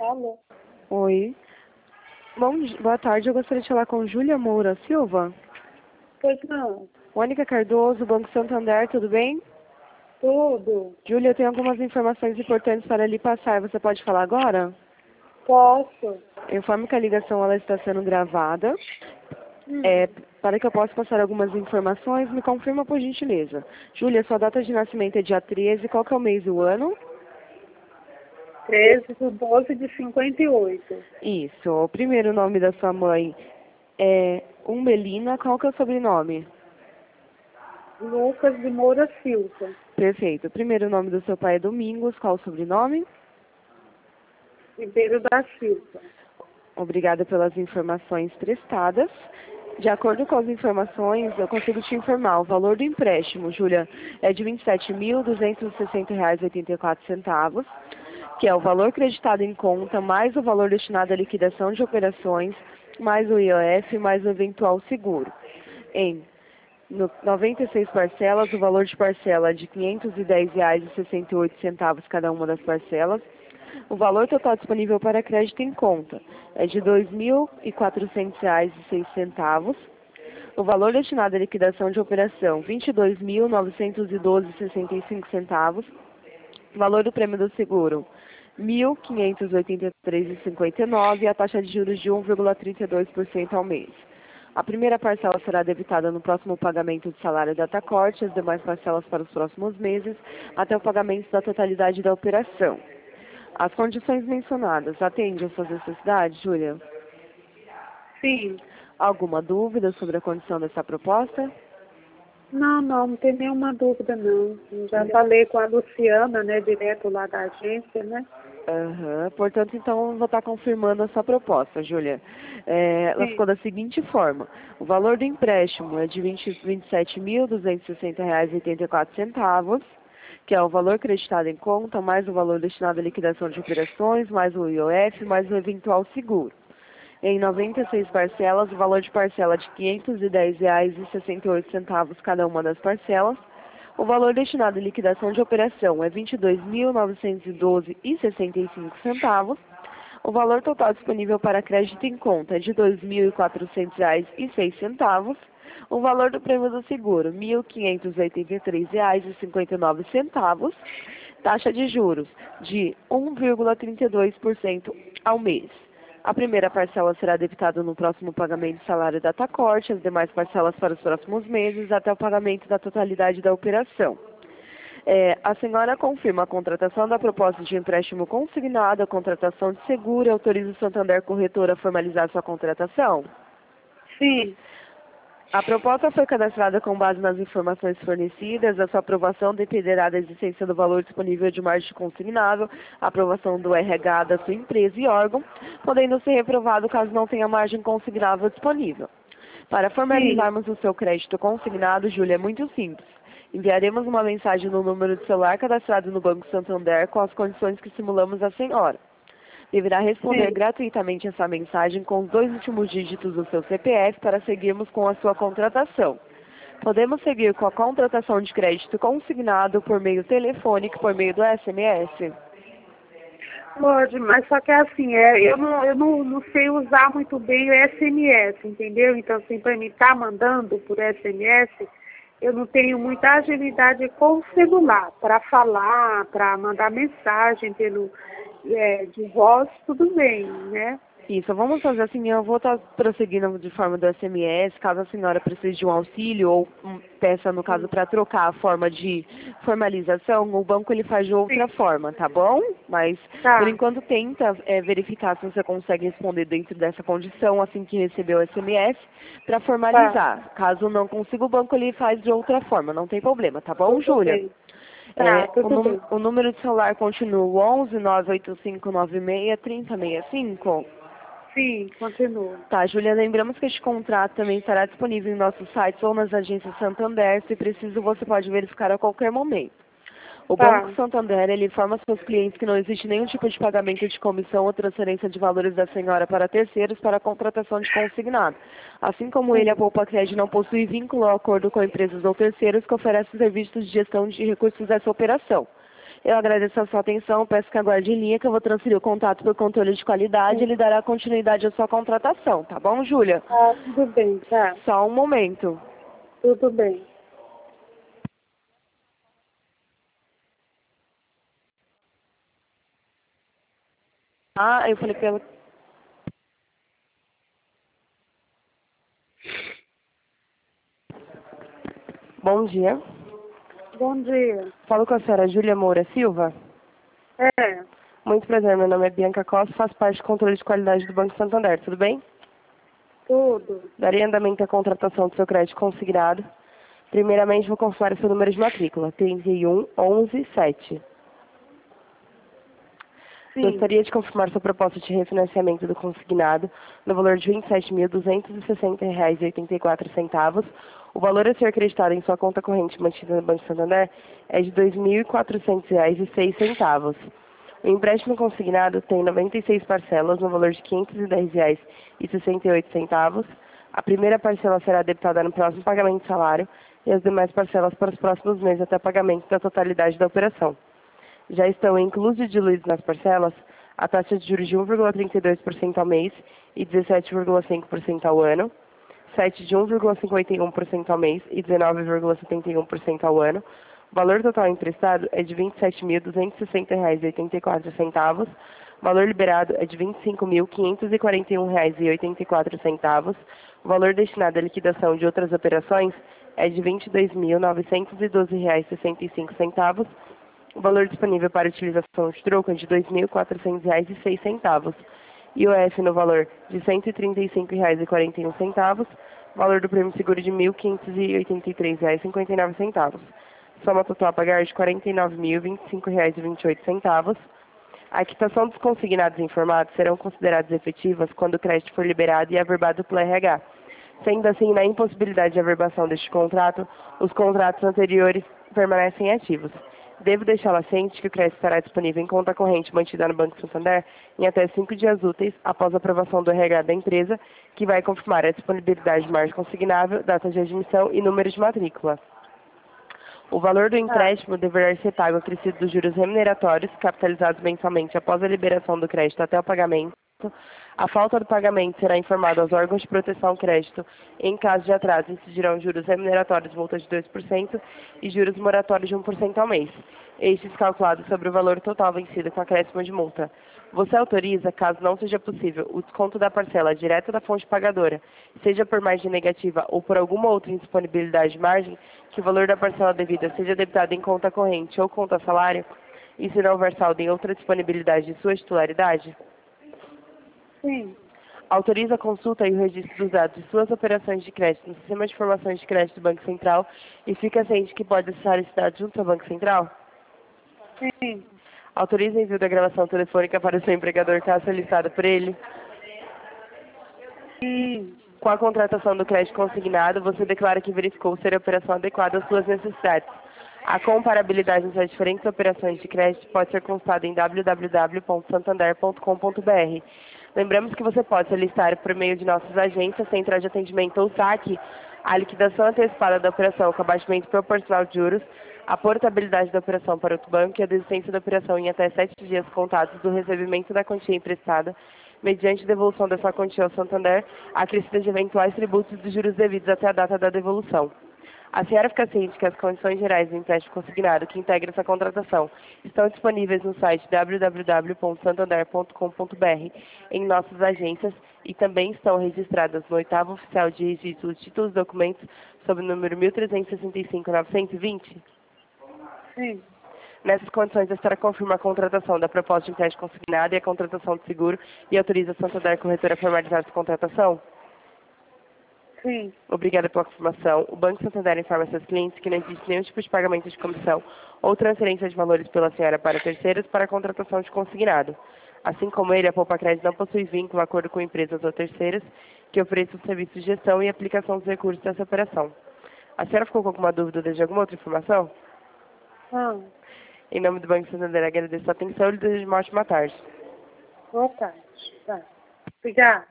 Alô? Oi. Boa tarde, eu gostaria de falar com Júlia Moura Silva. Pois não. Mônica Cardoso, Banco Santander, tudo bem? Tudo. Júlia, eu tenho algumas informações importantes para lhe passar. Você pode falar agora? Posso? Eu informo que a ligação ela está sendo gravada. Hum. Para que eu possa passar algumas informações, me confirma por gentileza. Júlia, sua data de nascimento é dia 13, qual que é o mês e o ano? 13/12/58. Isso. O primeiro nome da sua mãe é Umbelina, qual que é o sobrenome? Lucas de Moura Silva. Perfeito. O primeiro nome do seu pai é Domingos, qual o sobrenome? Ribeiro da Silva. Obrigada pelas informações prestadas. De acordo com as informações, eu consigo te informar. O valor do empréstimo, Júlia, é de R$ 27.260,84, que é o valor creditado em conta, mais o valor destinado à liquidação de operações, mais o IOF, mais o eventual seguro. Em 96 parcelas, o valor de parcela é de R$ 510,68 cada uma das parcelas. O valor total disponível para crédito em conta é de R$ 2.400,06. O valor destinado à liquidação de operação, R$ 22.912,65. O valor do prêmio do seguro, R$ 1.583,59 e a taxa de juros de 1,32% ao mês. A primeira parcela será debitada no próximo pagamento de salário data corte, as demais parcelas para os próximos meses, até o pagamento da totalidade da operação. As condições mencionadas atendem às suas necessidades, Júlia? Sim. Alguma dúvida sobre a condição dessa proposta? Não tem nenhuma dúvida, não. Eu já falei com a Luciana, né, direto lá da agência, né? Portanto, então, eu vou estar confirmando a sua proposta, Júlia. Ela Sim. ficou da seguinte forma. O valor do empréstimo é de R$ 27.260,84, que é o valor creditado em conta, mais o valor destinado à liquidação de operações, mais o IOF, mais o eventual seguro. Em 96 parcelas, o valor de parcela é de R$ 510,68 cada uma das parcelas. O valor destinado à liquidação de operação é R$ 22.912,65. O valor total disponível para crédito em conta é de R$ 2.400,06. O valor do prêmio do seguro, R$ 1.583,59. Taxa de juros de 1,32% ao mês. A primeira parcela será debitada no próximo pagamento de salário data corte, as demais parcelas para os próximos meses, até o pagamento da totalidade da operação. A senhora confirma a contratação da proposta de empréstimo consignado, a contratação de seguro e autoriza o Santander Corretora a formalizar sua contratação? Sim. A proposta foi cadastrada com base nas informações fornecidas. A sua aprovação dependerá da existência do valor disponível de margem consignável, a aprovação do RH da sua empresa e órgão, podendo ser reprovado caso não tenha margem consignável disponível. Para formalizarmos o seu crédito consignado, Júlia, é muito simples. Enviaremos uma mensagem no número de celular cadastrado no Banco Santander com as condições que simulamos à senhora. Deverá responder gratuitamente essa mensagem com os 2 últimos dígitos do seu CPF para seguirmos com a sua contratação. Podemos seguir com a contratação de crédito consignado por meio telefônico, por meio do SMS? Pode, mas só que assim, eu não sei usar muito bem o SMS, entendeu? Então, assim, para mim estar mandando por SMS, eu não tenho muita agilidade com o celular, para falar, para mandar mensagem de voz, tudo bem, né? Isso, vamos fazer assim, eu vou estar prosseguindo de forma do SMS, caso a senhora precise de um auxílio ou peça, no caso, para trocar a forma de formalização, o banco ele faz de outra forma, tá bom? Mas, por enquanto, tenta verificar se você consegue responder dentro dessa condição, assim que receber o SMS, para formalizar. Caso não consiga, o banco ele faz de outra forma, não tem problema, tá bom, Júlia? O número de celular continua o 11 985 96 3065? Sim, continua. Tá, Júlia, lembramos que este contrato também estará disponível em nossos sites ou nas agências Santander. Se preciso, você pode verificar a qualquer momento. O Banco Santander, ele informa aos seus clientes que não existe nenhum tipo de pagamento de comissão ou transferência de valores da senhora para terceiros para a contratação de consignado. Assim como ele, a Poupa Cred não possui vínculo ou acordo com empresas ou terceiros que oferecem serviços de gestão de recursos dessa operação. Eu agradeço a sua atenção, peço que aguarde em linha que eu vou transferir o contato para o controle de qualidade e ele dará continuidade à sua contratação, tá bom, Júlia? Ah, tudo bem, tá. Só um momento. Tudo bem. Ah, eu falei pelo... Bom dia. Bom dia. Falo com a senhora Júlia Moura Silva. É, Muito prazer, meu nome é Bianca Costa, faço parte do controle de qualidade do Banco Santander, tudo bem? tudo. Darei andamento à contratação do seu crédito consignado. Primeiramente, vou confirmar o seu número de matrícula, 31117. Sim, Gostaria de confirmar sua proposta de refinanciamento do consignado no valor de R$ 27.260,84. O valor a ser acreditado em sua conta corrente mantida no Banco Santander é de R$ 2.400,06. O empréstimo consignado tem 96 parcelas no valor de R$ 510,68. A primeira parcela será debitada no próximo pagamento de salário e as demais parcelas para os próximos meses até pagamento da totalidade da operação. Já estão inclusos e diluídos nas parcelas a taxa de juros de 1,32% ao mês e 17,5% ao ano, 7 de 1,51% ao mês e 19,71% ao ano. O valor total emprestado é de R$ 27.260,84. O valor liberado é de R$ 25.541,84. O valor destinado à liquidação de outras operações é de R$ 22.912,65. O valor disponível para utilização de troco é de R$ 2.400,06. IOF no valor de R$ 135,41. Valor do prêmio seguro de R$ 1.583,59. Soma total a pagar de R$ 49.025,28. A quitação dos consignados informados serão consideradas efetivas quando o crédito for liberado e averbado pelo RH. Sendo assim, na impossibilidade de averbação deste contrato, os contratos anteriores permanecem ativos. Devo deixá-la ciente que o crédito estará disponível em conta corrente mantida no Banco Santander em até 5 dias úteis após a aprovação do RH da empresa, que vai confirmar a disponibilidade de margem consignável, data de admissão e número de matrícula. O valor do empréstimo deverá ser pago acrescido dos juros remuneratórios, capitalizados mensalmente após a liberação do crédito até o pagamento. A falta do pagamento será informada aos órgãos de proteção ao crédito. Em caso de atraso, incidirão juros remuneratórios multas de 2% e juros moratórios de 1% ao mês. Estes calculados sobre o valor total vencido com acréscimo de multa. Você autoriza, caso não seja possível, o desconto da parcela direta da fonte pagadora, seja por margem negativa ou por alguma outra indisponibilidade de margem, que o valor da parcela devida seja debitado em conta corrente ou conta salário, e se não houver saldo em outra disponibilidade de sua titularidade? sim. Autoriza a consulta e o registro dos dados de suas operações de crédito no Sistema de Informações de Crédito do Banco Central e fica ciente que pode acessar esse dado junto ao Banco Central? Sim. Autoriza o envio da gravação telefônica para o seu empregador caso solicitado por ele? Sim. Com a contratação do crédito consignado, você declara que verificou ser a operação adequada às suas necessidades. A comparabilidade entre as diferentes operações de crédito pode ser consultada em www.santander.com.br. Lembramos que você pode solicitar por meio de nossas agências, central de atendimento ou saque, a liquidação antecipada da operação com abatimento proporcional de juros, a portabilidade da operação para outro banco e a desistência da operação em até 7 dias contados do recebimento da quantia emprestada, mediante devolução dessa quantia ao Santander, acrescida de eventuais tributos e juros devidos até a data da devolução. A senhora fica ciente que as condições gerais do empréstimo consignado que integra essa contratação estão disponíveis no site www.santander.com.br em nossas agências e também estão registradas no 8º Oficial de Registro dos Títulos e Documentos sob o número 1365-920? Sim. Nessas condições, a senhora confirma a contratação da proposta de empréstimo consignado e a contratação de seguro e autoriza a Santander Corretora a formalizar essa contratação? Sim. Obrigada pela confirmação. O Banco Santander informa seus clientes que não existe nenhum tipo de pagamento de comissão ou transferência de valores pela senhora para terceiros para a contratação de consignado. Assim como ele, a Poupa Crédito não possui vínculo, acordo com empresas ou terceiras que ofereçam serviços de gestão e aplicação dos recursos dessa operação. A senhora ficou com alguma dúvida ou deseja alguma outra informação? Não. Em nome do Banco Santander, agradeço a atenção e lhe desejo uma ótima tarde. Boa tarde. Tá. Obrigada.